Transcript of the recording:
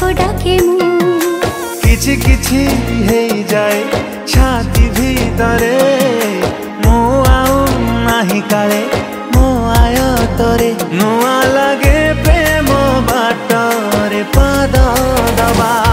डाके मु किछि किछि हे जाए छाती भीतरे मो आउ नाही काले मो आयतरे नुआ लागे प्रेम बाटरे पाद दबा।